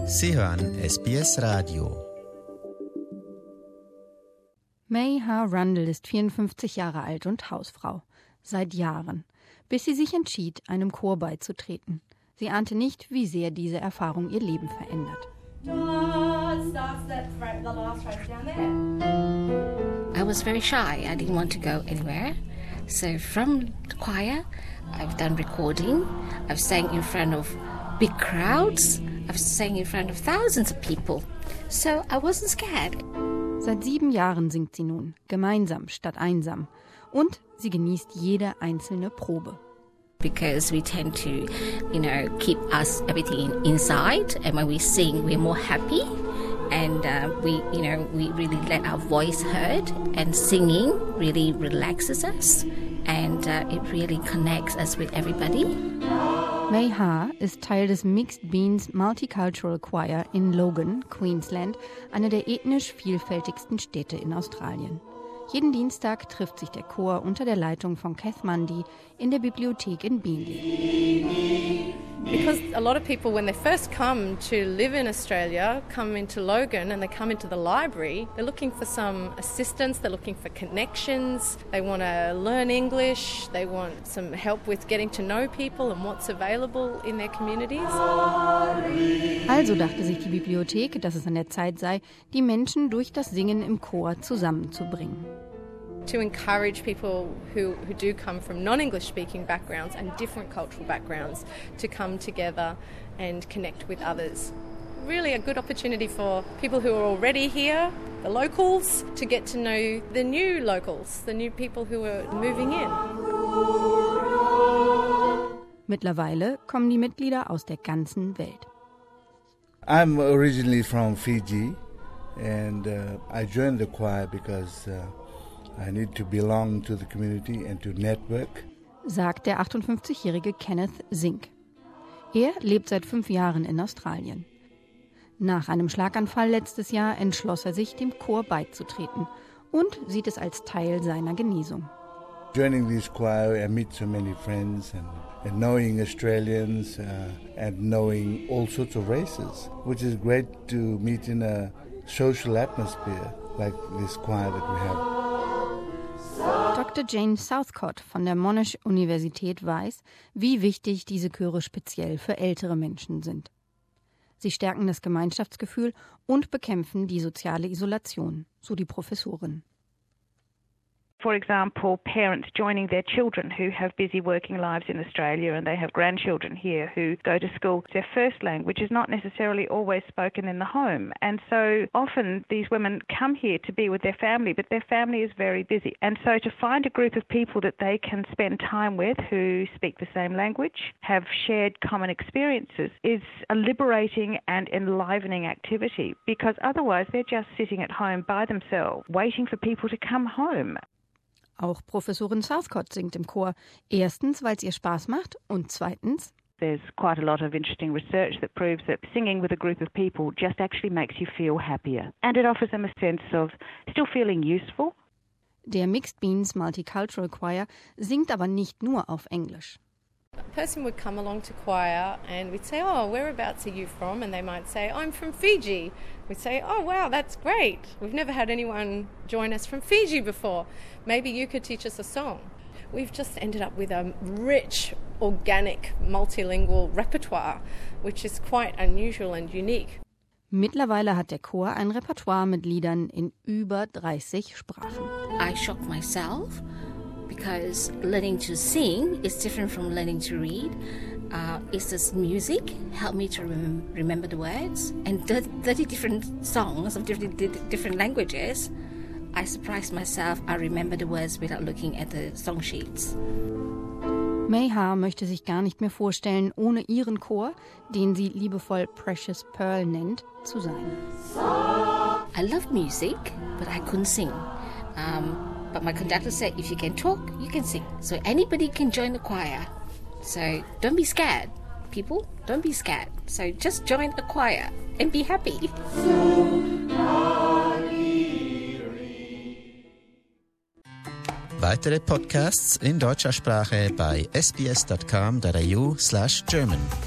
Sie hören SBS Radio. May Ha Rundle ist 54 Jahre alt und Hausfrau. Seit Jahren. Bis sie sich entschied, einem Chor beizutreten. Sie ahnte nicht, wie sehr diese Erfahrung ihr Leben verändert. I was very shy. I didn't want to go anywhere. So from the choir, I've done recording. I've sang in front of big crowds. I've sang in front of thousands of people. So I wasn't scared. Seit 7 Jahren singt sie nun, gemeinsam statt einsam. Und sie genießt jede einzelne Probe. Because we tend to, keep everything inside. And when we sing, we're more happy. And we really let our voice heard. And singing really relaxes us. And it really connects us with everybody. May Ha ist Teil des Mixed Beans Multicultural Choir in Logan, Queensland, einer der ethnisch vielfältigsten Städte in Australien. Jeden Dienstag trifft sich der Chor unter der Leitung von Kath Mundy in der Bibliothek in Beenleigh. Because a lot of people, when they first come to live in Australia, come into Logan and they come into the library, they're looking for some assistance, they're looking for connections, they want to learn English, they want some help with getting to know people and what's available in their communities. Also dachte sich die Bibliothek, dass es an der Zeit sei, die Menschen durch das Singen im Chor zusammenzubringen. To encourage people who do come from non-English speaking backgrounds and different cultural backgrounds to come together and connect with others. Really a good opportunity for people who are already here, the locals, to get to know the new locals, the new people who are moving in. Mittlerweile kommen die Mitglieder aus der ganzen Welt. I'm originally from Fiji and I joined the choir because I need to belong to the community and to network. Sagt der 58-jährige Kenneth Zink. Er lebt seit 5 Jahren in Australien. Nach einem Schlaganfall letztes Jahr entschloss er sich, dem Chor beizutreten und sieht es als Teil seiner Genesung. Joining this choir, I meet so many friends and knowing Australians and knowing all sorts of races, which is great to meet in a social atmosphere like this choir that we have. Dr. Jane Southcott von der Monash-Universität weiß, wie wichtig diese Chöre speziell für ältere Menschen sind. Sie stärken das Gemeinschaftsgefühl und bekämpfen die soziale Isolation, so die Professorin. For example, parents joining their children who have busy working lives in Australia and they have grandchildren here who go to school. Their first language is not necessarily always spoken in the home. And so often these women come here to be with their family, but their family is very busy. And so to find a group of people that they can spend time with who speak the same language, have shared common experiences, is a liberating and enlivening activity because otherwise they're just sitting at home by themselves, waiting for people to come home. Auch Professorin Southcott singt im Chor. Erstens, weil es ihr Spaß macht und zweitens, there's quite a lot of interesting research that proves that singing with a group of people just actually makes you feel happier. And it offers them a sense of still feeling useful. Der Mixed Beans Multicultural Choir singt aber nicht nur auf Englisch. A person would come along to choir and we'd say, oh, whereabouts are you from? And they might say, I'm from Fiji. We'd say, oh, wow, that's great. We've never had anyone join us from Fiji before. Maybe you could teach us a song. We've just ended up with a rich, organic, multilingual repertoire, which is quite unusual and unique. Mittlerweile hat der Chor ein Repertoire mit Liedern in über 30 Sprachen. I shocked myself. Because learning to sing is different from learning to read. It's this music helped me to remember the words. And 30 different songs of different languages. I surprised myself. I remember the words without looking at the song sheets. May Ha möchte sich gar nicht mehr vorstellen, ohne ihren Chor, den sie liebevoll Precious Pearl nennt, zu sein. I loved music, but I couldn't sing. But my conductor said, if you can talk, you can sing. So anybody can join the choir. So don't be scared, people. Don't be scared. So just join a choir and be happy. Weitere Podcasts in deutscher Sprache bei sbs.com.au/German.